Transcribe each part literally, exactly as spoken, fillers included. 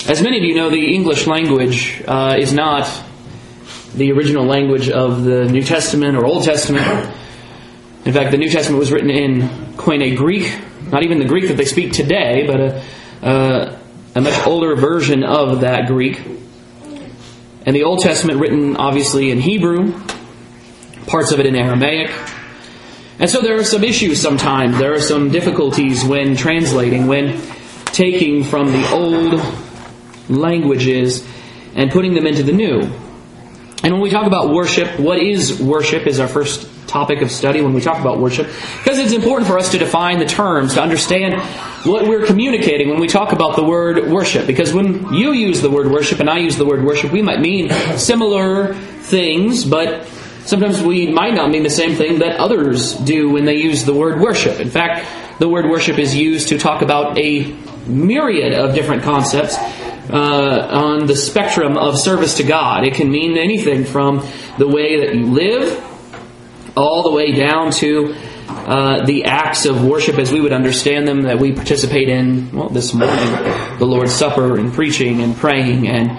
As many of you know, the English language uh, is not the original language of the New Testament or Old Testament. In fact, the New Testament was written in Koine Greek, not even the Greek that they speak today, but a, uh, a much older version of that Greek. And the Old Testament written obviously in Hebrew, parts of it in Aramaic. And so there are some issues sometimes. There are some difficulties when translating, when taking from the old languages and putting them into the new. And when we talk about worship, what is worship is our first topic of study when we talk about worship. Because it's important for us to define the terms, to understand what we're communicating when we talk about the word worship. Because when you use the word worship and I use the word worship, we might mean similar things, but sometimes we might not mean the same thing that others do when they use the word worship. In fact, the word worship is used to talk about a myriad of different concepts uh, on the spectrum of service to God. It can mean anything from the way that you live all the way down to uh, the acts of worship as we would understand them that we participate in, well, this morning, the Lord's Supper and preaching and praying and,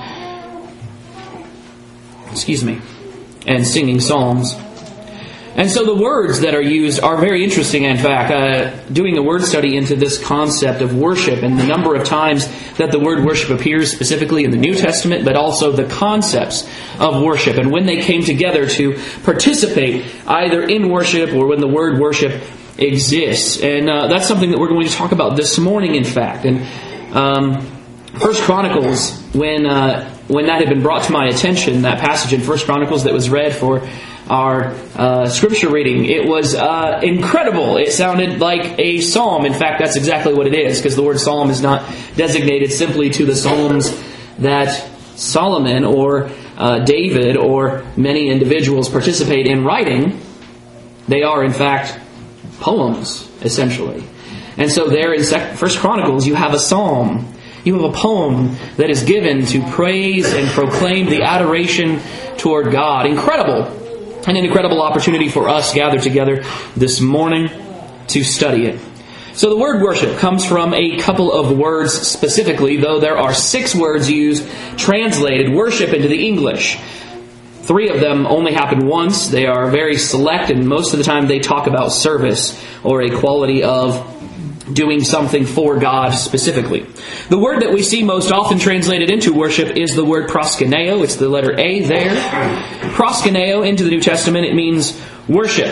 excuse me, and singing psalms. And so the words that are used are very interesting. In fact, uh, doing a word study into this concept of worship and the number of times that the word worship appears specifically in the New Testament, but also the concepts of worship and when they came together to participate either in worship or when the word worship exists. And uh, that's something that we're going to talk about this morning, in fact. And um, First Chronicles, when uh, when that had been brought to my attention, that passage in First Chronicles that was read for our uh, scripture reading, it was uh, incredible. It sounded like a psalm. In fact, that's exactly what it is, because the word psalm is not designated simply to the psalms that Solomon or uh, David or many individuals participate in writing. They are, in fact, poems, essentially. And so there in First Chronicles, you have a psalm. You have a poem that is given to praise and proclaim the adoration toward God. Incredible. And an incredible opportunity for us gathered together this morning to study it. So the word worship comes from a couple of words specifically, though there are six words used, translated worship into the English. Three of them only happen once. They are very select, and most of the time they talk about service or a quality of doing something for God specifically. The word that we see most often translated into worship is the word proskuneo. It's the letter A there. Proskuneo into the New Testament, it means worship.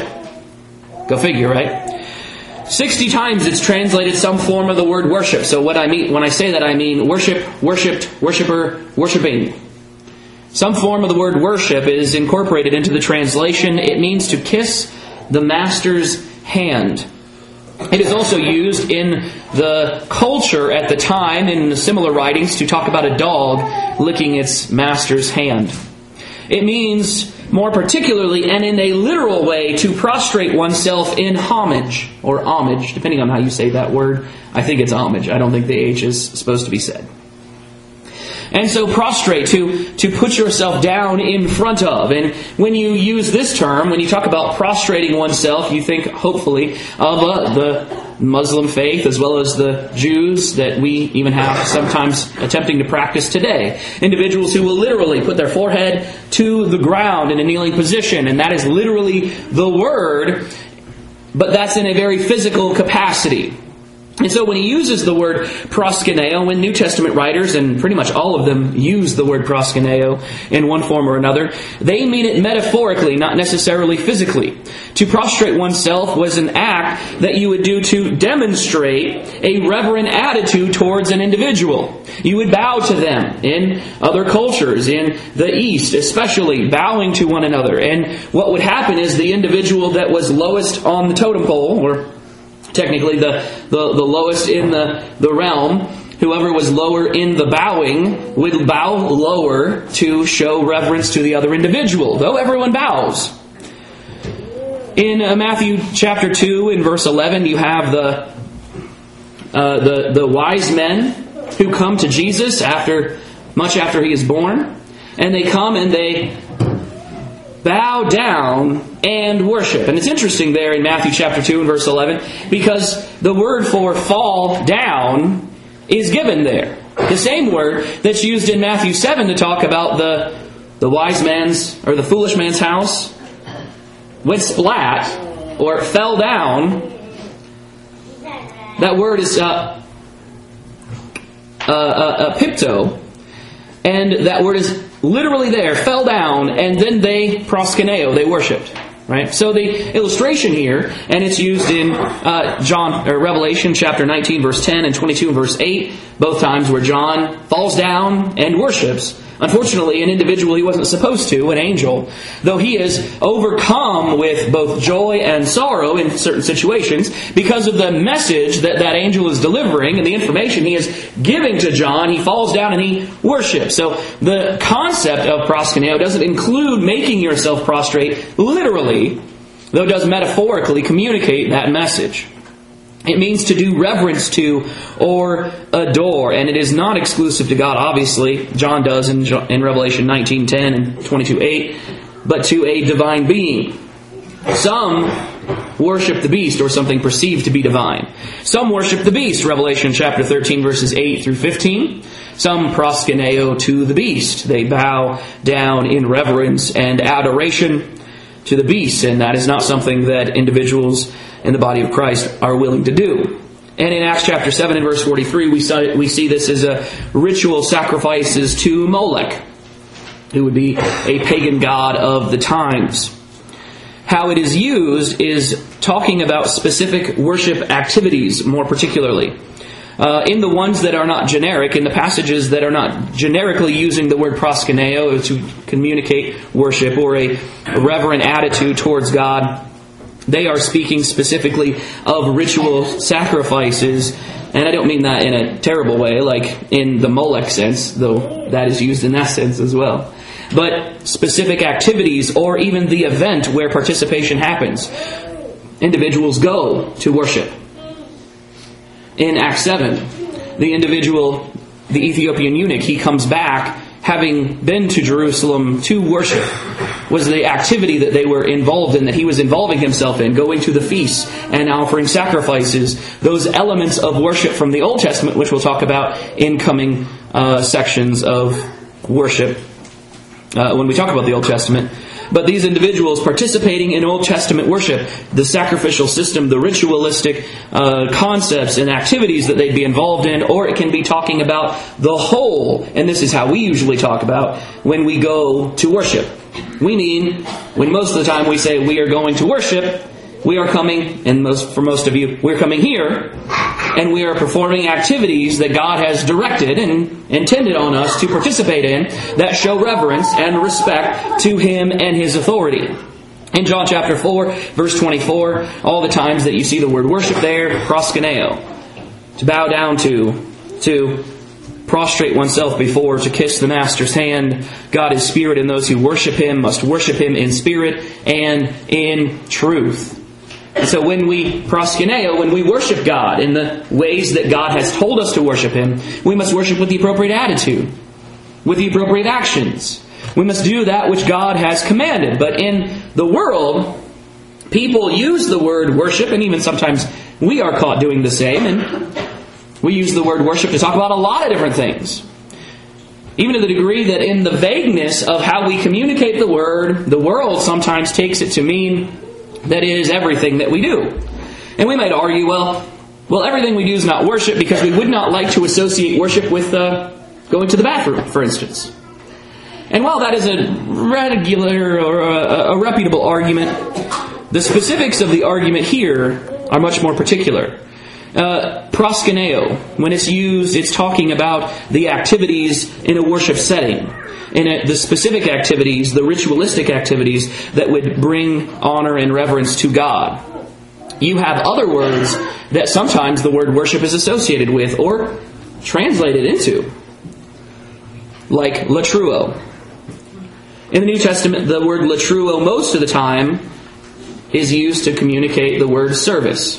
Go figure, right? Sixty times it's translated some form of the word worship. So what I mean when I say that, I mean worship, worshipped, worshipper, worshiping. Some form of the word worship is incorporated into the translation. It means to kiss the master's hand. It is also used in the culture at the time in similar writings to talk about a dog licking its master's hand. It means, more particularly and in a literal way, to prostrate oneself in homage, or homage, depending on how you say that word. I think it's homage. I don't think the H is supposed to be said. And so prostrate, to, to put yourself down in front of. And when you use this term, when you talk about prostrating oneself, you think, hopefully, of uh, the Muslim faith as well as the Jews that we even have sometimes attempting to practice today. Individuals who will literally put their forehead to the ground in a kneeling position. And that is literally the word, but that's in a very physical capacity. And so when he uses the word proskuneo, when New Testament writers, and pretty much all of them use the word proskuneo in one form or another, they mean it metaphorically, not necessarily physically. To prostrate oneself was an act that you would do to demonstrate a reverent attitude towards an individual. You would bow to them. In other cultures, in the East especially, bowing to one another. And what would happen is the individual that was lowest on the totem pole, or technically the, the, the lowest in the, the realm, whoever was lower in the bowing would bow lower to show reverence to the other individual, though everyone bows. In uh, Matthew chapter two, in verse eleven, you have the, uh, the, the wise men who come to Jesus after much after he is born, and they come and they bow down and worship. And it's interesting there in Matthew chapter two and verse eleven, because the word for fall down is given there. The same word that's used in Matthew seven to talk about the, the wise man's, or the foolish man's house, went splat, or fell down. That word is uh, uh, uh, uh, pipto, and that word is literally there, fell down, and then they proskuneo, they worshipped. Right? So the illustration here, and it's used in uh, John or Revelation chapter nineteen, verse ten, and twenty-two, and verse eight, both times where John falls down and worships. Unfortunately, an individual he wasn't supposed to, an angel, though he is overcome with both joy and sorrow in certain situations because of the message that that angel is delivering and the information he is giving to John, he falls down and he worships. So the concept of proskuneo doesn't include making yourself prostrate literally, though it does metaphorically communicate that message. It means to do reverence to or adore, and it is not exclusive to God, obviously. John does in, in Revelation nineteen ten and twenty-two eight, but to a divine being. Some worship the beast or something perceived to be divine. Some worship the beast, Revelation chapter thirteen, verses eight through fifteen. Some proskuneo to the beast. They bow down in reverence and adoration to the beast, and that is not something that individuals in the body of Christ are willing to do. And in Acts chapter seven and verse forty-three, we see, we see this as a ritual sacrifices to Molech, who would be a pagan god of the times. How it is used is talking about specific worship activities more particularly. Uh, in the ones that are not generic, in the passages that are not generically using the word proskuneo to communicate worship or a reverent attitude towards God, they are speaking specifically of ritual sacrifices, and I don't mean that in a terrible way, like in the Molech sense, though that is used in that sense as well. But specific activities, or even the event where participation happens. Individuals go to worship. In Acts seven, the individual, the Ethiopian eunuch, he comes back having been to Jerusalem to worship. Was the activity that they were involved in, that he was involving himself in, going to the feasts and offering sacrifices, those elements of worship from the Old Testament, which we'll talk about in coming uh, sections of worship uh, when we talk about the Old Testament. But these individuals participating in Old Testament worship, the sacrificial system, the ritualistic uh, concepts and activities that they'd be involved in, or it can be talking about the whole, and this is how we usually talk about when we go to worship. We mean, when most of the time we say we are going to worship, we are coming, and most for most of you, we're coming here, and we are performing activities that God has directed and intended on us to participate in that show reverence and respect to Him and His authority. In John chapter four, verse twenty-four, all the times that you see the word worship there, proskuneo, to bow down to, to prostrate oneself before, to kiss the Master's hand. God is spirit, and those who worship Him must worship Him in spirit and in truth. And so when we proskuneo, when we worship God in the ways that God has told us to worship Him, we must worship with the appropriate attitude, with the appropriate actions. We must do that which God has commanded. But in the world, people use the word worship, and even sometimes we are caught doing the same, and we use the word worship to talk about a lot of different things. Even to the degree that in the vagueness of how we communicate the word, the world sometimes takes it to mean that it is everything that we do. And we might argue, well, well, everything we do is not worship because we would not like to associate worship with uh, going to the bathroom, for instance. And while that is a regular or a, a reputable argument, the specifics of the argument here are much more particular. Uh, proskuneo, when it's used, it's talking about the activities in a worship setting. In a, the specific activities, the ritualistic activities that would bring honor and reverence to God. You have other words that sometimes the word worship is associated with or translated into, like latruo. In the New Testament, the word latruo most of the time is used to communicate the word service.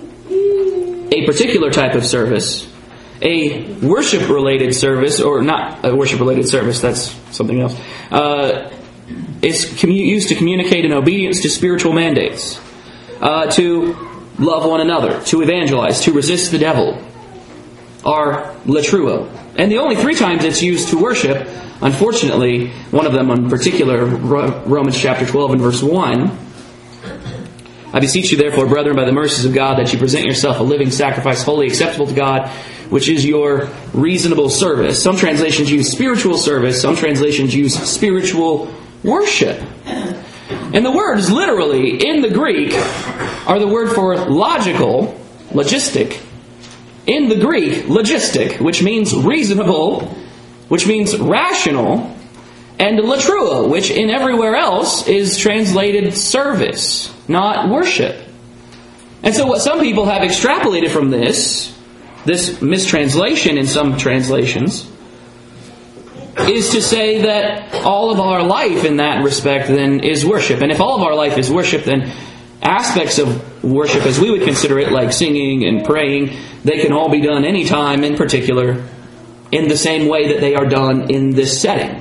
A particular type of service. A worship-related service, or not a worship-related service, that's something else, uh, is commu- used to communicate in obedience to spiritual mandates, uh, to love one another, to evangelize, to resist the devil, are latruo. And the only three times it's used to worship, unfortunately, one of them in particular, Romans chapter twelve and verse one, I beseech you therefore, brethren, by the mercies of God, that you present yourself a living sacrifice, holy, acceptable to God, which is your reasonable service. Some translations use spiritual service, some translations use spiritual worship. And the words literally in the Greek are the word for logical, logistic, in the Greek, logistic, which means reasonable, which means rational, and latrua, which in everywhere else is translated service, not worship. And so what some people have extrapolated from this, this mistranslation in some translations, is to say that all of our life in that respect then is worship. And if all of our life is worship, then aspects of worship, as we would consider it, like singing and praying, they can all be done anytime, in particular, in the same way that they are done in this setting.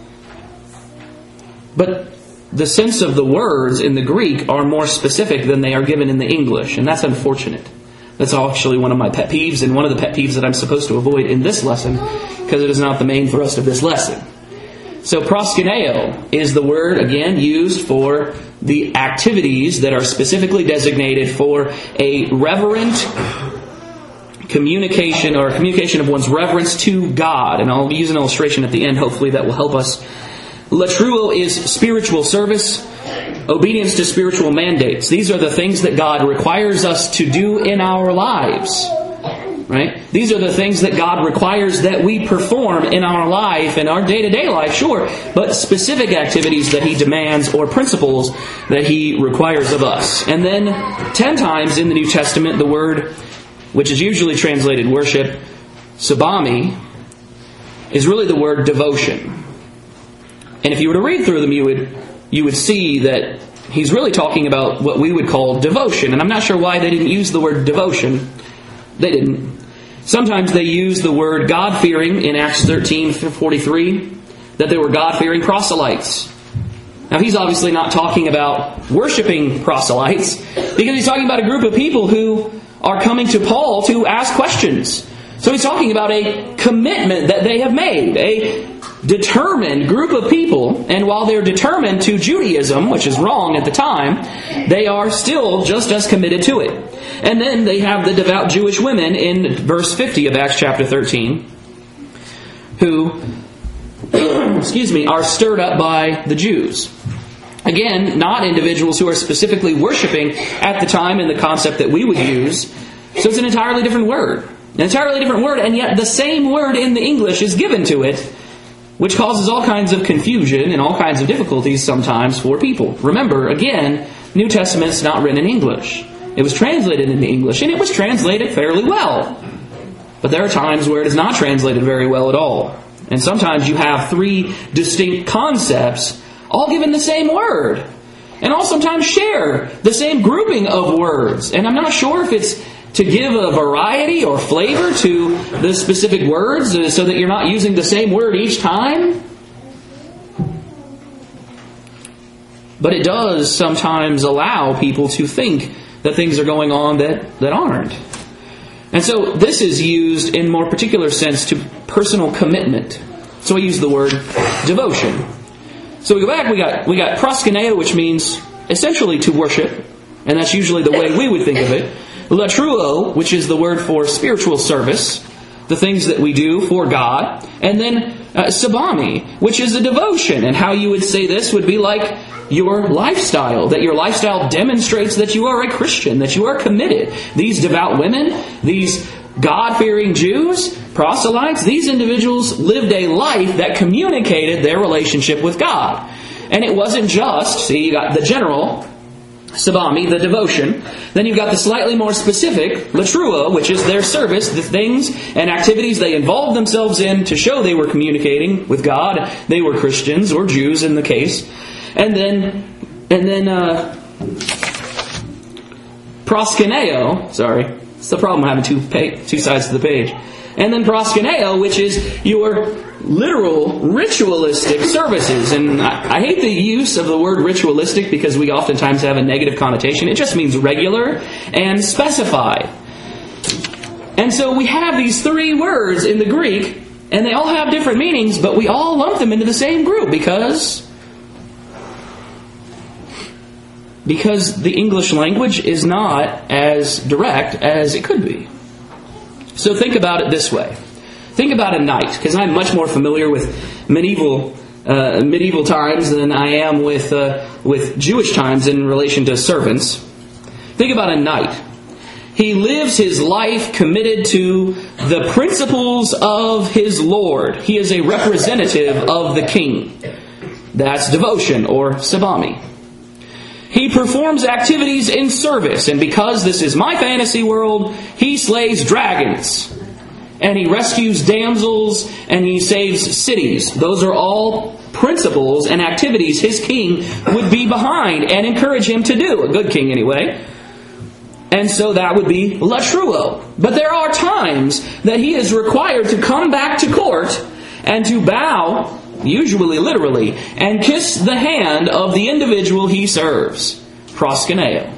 But the sense of the words in the Greek are more specific than they are given in the English, and that's unfortunate. That's actually one of my pet peeves, and one of the pet peeves that I'm supposed to avoid in this lesson, because it is not the main thrust of this lesson. So proskuneo is the word, again, used for the activities that are specifically designated for a reverent communication, or communication of one's reverence to God. And I'll use an illustration at the end, hopefully that will help us. Latruo is spiritual service, obedience to spiritual mandates. These are the things that God requires us to do in our lives. Right? These are the things that God requires that we perform in our life, in our day-to-day life, sure, but specific activities that He demands or principles that He requires of us. And then ten times in the New Testament, the word, which is usually translated worship, sabami, is really the word devotion. And if you were to read through them, you would you would see that he's really talking about what we would call devotion. And I'm not sure why they didn't use the word devotion. They didn't. Sometimes they use the word God-fearing in Acts thirteen forty-three, that they were God-fearing proselytes. Now he's obviously not talking about worshiping proselytes, because he's talking about a group of people who are coming to Paul to ask questions. So he's talking about a commitment that they have made, a determined group of people, and while they're determined to Judaism, which is wrong at the time, they are still just as committed to it. And then they have the devout Jewish women in verse fifty of Acts chapter thirteen, who, excuse me, are stirred up by the Jews. Again, not individuals who are specifically worshiping at the time in the concept that we would use. So it's an entirely different word. An entirely different word, and yet the same word in the English is given to it, which causes all kinds of confusion and all kinds of difficulties sometimes for people. Remember, again, New Testament's not written in English. It was translated into English, and it was translated fairly well. But there are times where it is not translated very well at all. And sometimes you have three distinct concepts, all given the same word. And all sometimes share the same grouping of words. And I'm not sure if it's to give a variety or flavor to the specific words so that you're not using the same word each time. But it does sometimes allow people to think that things are going on that, that aren't. And so this is used in more particular sense to personal commitment. So we use the word devotion. So we go back, we got we got proskuneo, which means essentially to worship, and that's usually the way we would think of it. Latruo, which is the word for spiritual service, the things that we do for God. And then uh, sabami, which is a devotion. And how you would say this would be like your lifestyle, that your lifestyle demonstrates that you are a Christian, that you are committed. These devout women, these God-fearing Jews, proselytes, these individuals lived a life that communicated their relationship with God. And it wasn't just, see, you got the general sabami, the devotion. Then you've got the slightly more specific, latruo, which is their service, the things and activities they involved themselves in to show they were communicating with God. They were Christians, or Jews in the case. And then, and then, uh, proskuneo, sorry, it's the problem having two, pa- two sides to the page. And then proskuneo, which is your literal ritualistic services. And I, I hate the use of the word ritualistic because we oftentimes have a negative connotation. It just means regular and specified. And so we have these three words in the Greek And they all have different meanings, but we all lump them into the same group because, because the English language is not as direct as it could be. So think about it this way. Think about a knight, because I'm much more familiar with medieval uh, medieval times than I am with uh, with Jewish times in relation to servants. Think about a knight. He lives his life committed to the principles of his Lord. He is a representative of the king. That's devotion, or sabami. He performs activities in service, and because this is my fantasy world, he slays dragons. And he rescues damsels, and he saves cities. Those are all principles and activities his king would be behind and encourage him to do. A good king, anyway. And so that would be latruo. But there are times that he is required to come back to court and to bow, usually literally, and kiss the hand of the individual he serves. Proskuneo.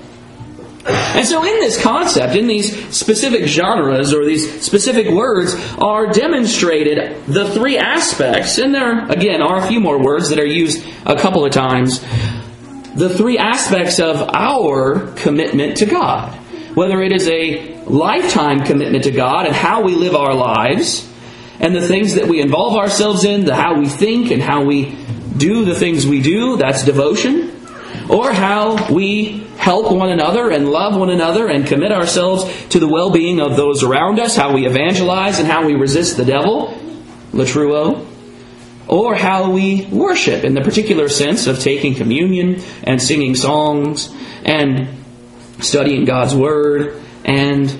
And so in this concept, in these specific genres or these specific words, are demonstrated the three aspects, and there, again, are a few more words that are used a couple of times, the three aspects of our commitment to God. Whether it is a lifetime commitment to God and how we live our lives, and the things that we involve ourselves in, the how we think and how we do the things we do, that's devotion. Or how we help one another and love one another and commit ourselves to the well-being of those around us, how we evangelize and how we resist the devil, latruo. Or how we worship in the particular sense of taking communion and singing songs and studying God's Word and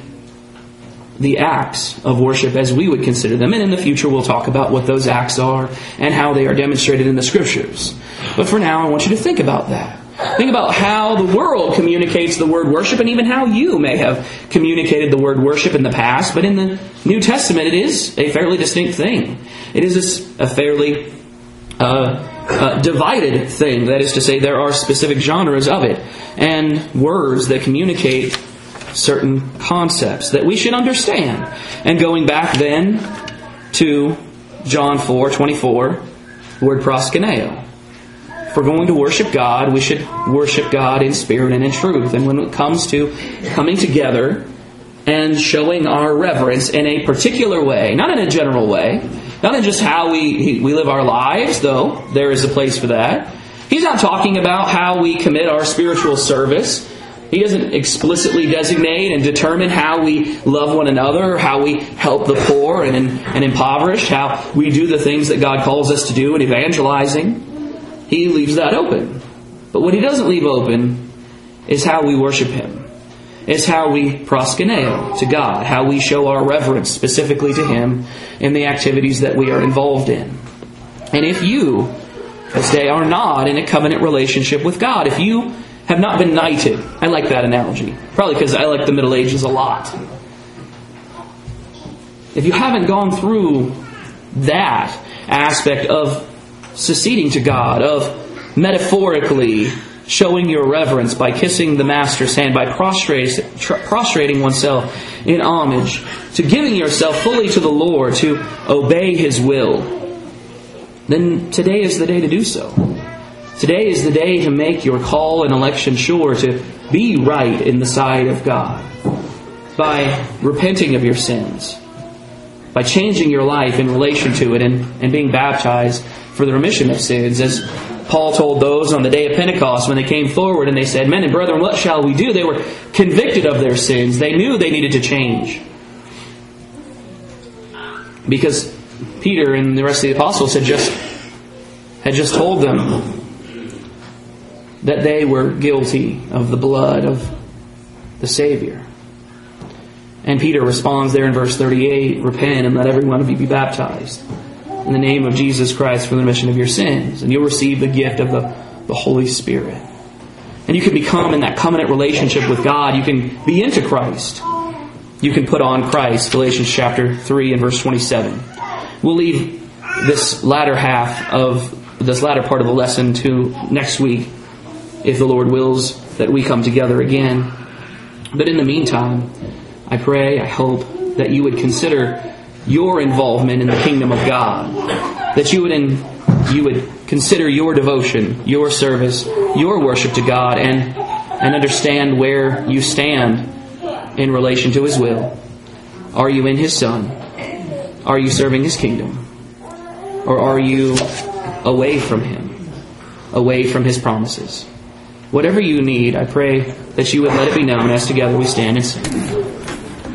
the acts of worship as we would consider them. And in the future we'll talk about what those acts are and how they are demonstrated in the Scriptures. But for now I want you to think about that. Think about how the world communicates the word worship, and even how you may have communicated the word worship in the past. But in the New Testament it is a fairly distinct thing. It is a fairly uh, uh, divided thing. That is to say, there are specific genres of it and words that communicate certain concepts that we should understand. And going back then to John four twenty-four, the word proskuneo. If we're going to worship God, we should worship God in spirit and in truth. And when it comes to coming together and showing our reverence in a particular way, not in a general way, not in just how we, we live our lives, though there is a place for that. He's not talking about how we commit our spiritual service. He doesn't explicitly designate and determine how we love one another, how we help the poor and, and impoverished, how we do the things that God calls us to do in evangelizing. He leaves that open. But what he doesn't leave open is how we worship Him. It's how we proskuneo to God, how we show our reverence specifically to Him in the activities that we are involved in. And if you, this day, are not in a covenant relationship with God, if you have not been knighted, I like that analogy, probably because I like the Middle Ages a lot. If you haven't gone through that aspect of succeeding to God, of metaphorically showing your reverence by kissing the Master's hand, by prostrating, prostrating oneself in homage, to giving yourself fully to the Lord, to obey His will, then today is the day to do so. Today is the day to make your call and election sure, to be right in the sight of God, by repenting of your sins, by changing your life in relation to it, and, and being baptized for the remission of sins, as Paul told those on the day of Pentecost when they came forward and they said, "Men and brethren, what shall we do?" They were convicted of their sins. They knew they needed to change. Because Peter and the rest of the apostles had just had just told them that they were guilty of the blood of the Savior. And Peter responds there in verse thirty-eight, "Repent and let every one of you be baptized in the name of Jesus Christ for the remission of your sins, and you'll receive the gift of the, the Holy Spirit." And you can become in that covenant relationship with God. You can be into Christ. You can put on Christ. Galatians chapter three and verse twenty-seven. We'll leave this latter half of this latter part of the lesson to next week, if the Lord wills that we come together again. But in the meantime, I pray, I hope that you would consider your involvement in the kingdom of God. That you would in, you would consider your devotion, your service, your worship to God, and and understand where you stand in relation to His will. Are you in His Son? Are you serving His kingdom? Or are you away from Him? Away from His promises? Whatever you need, I pray that you would let it be known as together we stand and sing.